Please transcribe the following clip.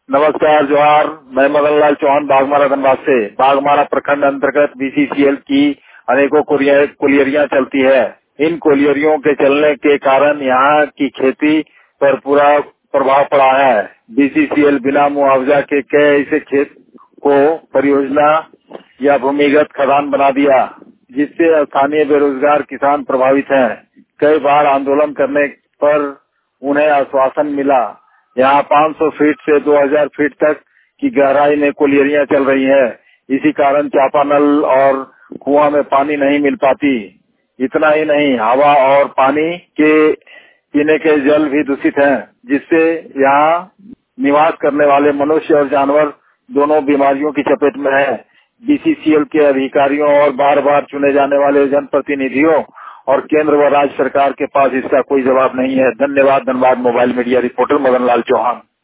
नमस्कार, जोहार। मैं मदन लाल चौहान बाघमारा धनबाद से। बाघमारा प्रखंड अंतर्गत बीसीसीएल की अनेकों कोलियरियां चलती है। इन कोलियरियों के चलने के कारण यहाँ की खेती पर पूरा प्रभाव पड़ा है। बीसीसीएल बिना मुआवजा के कई ऐसे खेत को परियोजना या भूमिगत खदान बना दिया, जिससे स्थानीय बेरोजगार किसान प्रभावित हैं। कई बार आंदोलन करने पर उन्हें आश्वासन मिला। यहाँ 500 फीट से 2000 फीट तक की गहराई में कोलियरियां चल रही है। इसी कारण चापानल और कुआं में पानी नहीं मिल पाती। इतना ही नहीं, हवा और पानी के पीने के जल भी दूषित हैं, जिससे यहाँ निवास करने वाले मनुष्य और जानवर दोनों बीमारियों की चपेट में है। बीसीसीएल के अधिकारियों और बार बार चुने जाने वाले जनप्रतिनिधियों और केंद्र व राज्य सरकार के पास इसका कोई जवाब नहीं है। धन्यवाद। Dhanbad mobile media reporter Madan Lal Chauhan.